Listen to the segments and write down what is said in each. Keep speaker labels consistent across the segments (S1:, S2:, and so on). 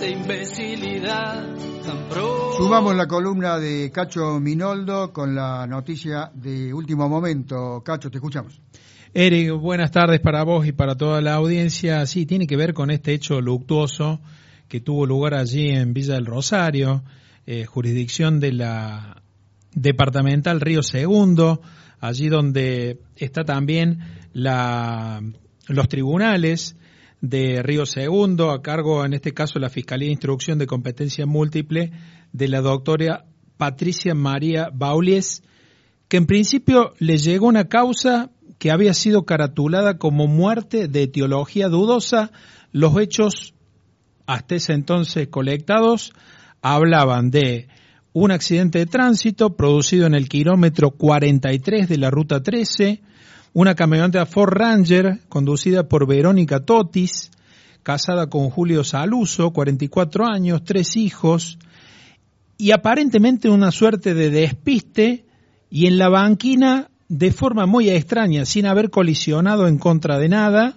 S1: de imbecilidad tan pro.
S2: Sumamos la columna de Cacho Minoldo con la noticia de último momento. Cacho, te escuchamos.
S3: Eric, buenas tardes para vos y para toda la audiencia. Sí, tiene que ver con este hecho luctuoso que tuvo lugar allí en Villa del Rosario, jurisdicción de la departamental Río Segundo, allí donde está también los tribunales de Río Segundo, a cargo, en este caso, la Fiscalía de Instrucción de Competencia Múltiple de la doctora Patricia María Baulies, que en principio le llegó una causa que había sido caratulada como muerte de etiología dudosa. Los hechos hasta ese entonces colectados hablaban de un accidente de tránsito producido en el kilómetro 43 de la ruta 13, una camioneta Ford Ranger conducida por Verónica Totis, casada con Julio Saluso, 44 años, 3 hijos, y aparentemente una suerte de despiste, y en la banquina, de forma muy extraña, sin haber colisionado en contra de nada,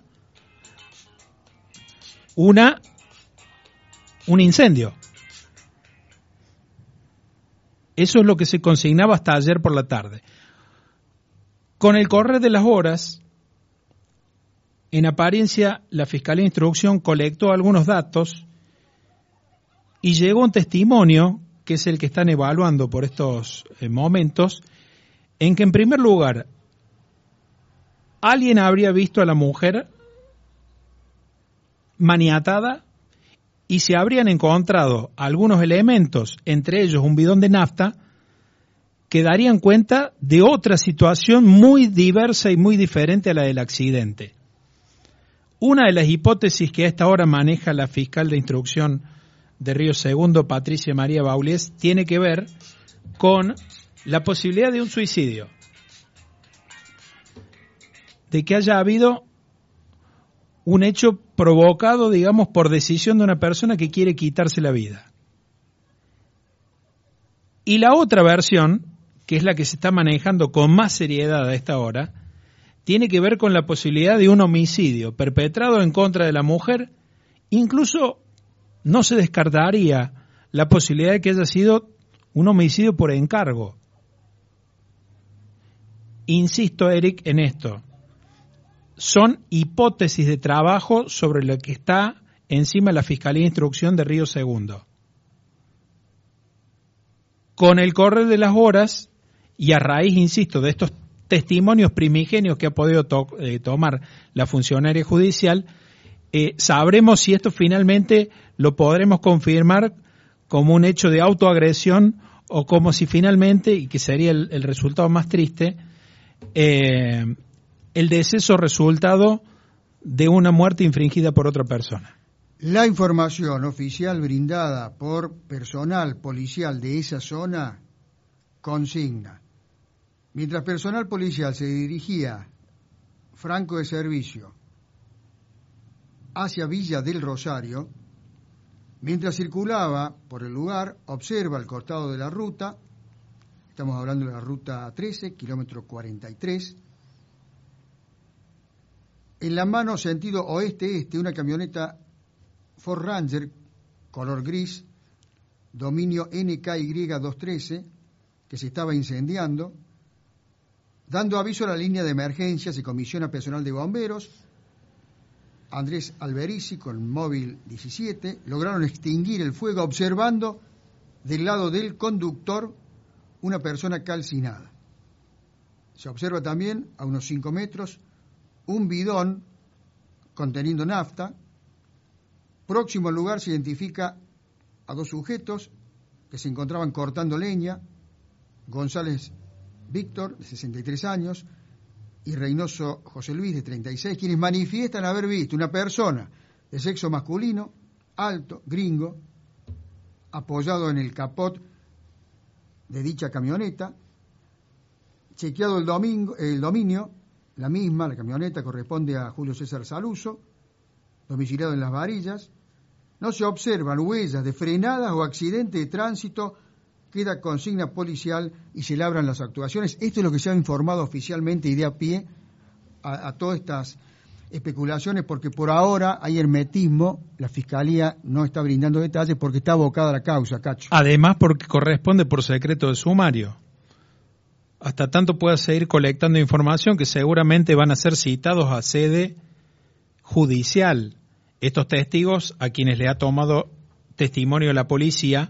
S3: un incendio. Eso es lo que se consignaba hasta ayer por la tarde. Con el correr de las horas, en apariencia, la Fiscalía de Instrucción colectó algunos datos y llegó un testimonio, que es el que están evaluando por estos momentos, en que en primer lugar, alguien habría visto a la mujer maniatada y se habrían encontrado algunos elementos, entre ellos un bidón de nafta, que darían cuenta de otra situación muy diversa y muy diferente a la del accidente. Una de las hipótesis que a esta hora maneja la fiscal de instrucción de Río Segundo, Patricia María Baulies, tiene que ver con la posibilidad de un suicidio, de que haya habido un hecho provocado, digamos, por decisión de una persona que quiere quitarse la vida. Y la otra versión, que es la que se está manejando con más seriedad a esta hora, tiene que ver con la posibilidad de un homicidio perpetrado en contra de la mujer. Incluso no se descartaría la posibilidad de que haya sido un homicidio por encargo. Insisto, Eric, en esto. Son hipótesis de trabajo sobre lo que está encima de la Fiscalía de Instrucción de Río Segundo. Con el correr de las horas, y a raíz, insisto, de estos testimonios primigenios que ha podido tomar la funcionaria judicial, sabremos si esto finalmente lo podremos confirmar como un hecho de autoagresión o como si finalmente, y que sería el resultado más triste, el deceso resultado de una muerte infringida por otra persona.
S2: La información oficial brindada por personal policial de esa zona consigna: mientras personal policial se dirigía franco de servicio hacia Villa del Rosario, mientras circulaba por el lugar, observa al costado de la ruta, estamos hablando de la ruta 13, kilómetro 43, en la mano sentido oeste-este, una camioneta Ford Ranger, color gris, dominio NKY213, que se estaba incendiando. Dando aviso a la línea de emergencias y comisiona personal de bomberos, Andrés Alberici con móvil 17, lograron extinguir el fuego observando del lado del conductor una persona calcinada. Se observa también a unos 5 metros un bidón conteniendo nafta. Próximo al lugar se identifica a 2 sujetos que se encontraban cortando leña: González Víctor, de 63 años, y Reynoso José Luis, de 36, quienes manifiestan haber visto una persona de sexo masculino, alto, gringo, apoyado en el capot de dicha camioneta. Chequeado el dominio, la camioneta corresponde a Julio César Saluso, domiciliado en Las Varillas. No se observan huellas de frenadas o accidente de tránsito. Queda consigna policial y se labran las actuaciones. Esto es lo que se ha informado oficialmente y de a pie a todas estas especulaciones, porque por ahora hay hermetismo, la Fiscalía no está brindando detalles porque está abocada a la causa, Cacho.
S3: Además, porque corresponde por secreto de sumario. Hasta tanto pueda seguir colectando información que seguramente van a ser citados a sede judicial. Estos testigos a quienes le ha tomado testimonio la policía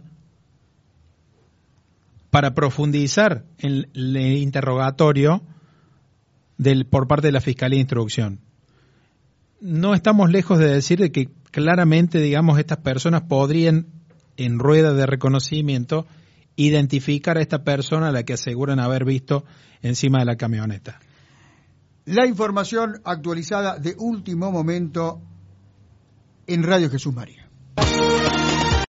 S3: para profundizar en el interrogatorio por parte de la Fiscalía de Instrucción. No estamos lejos de decir de que claramente, digamos, estas personas podrían, en rueda de reconocimiento, identificar a esta persona a la que aseguran haber visto encima de la camioneta.
S2: La información actualizada de último momento en Radio Jesús María.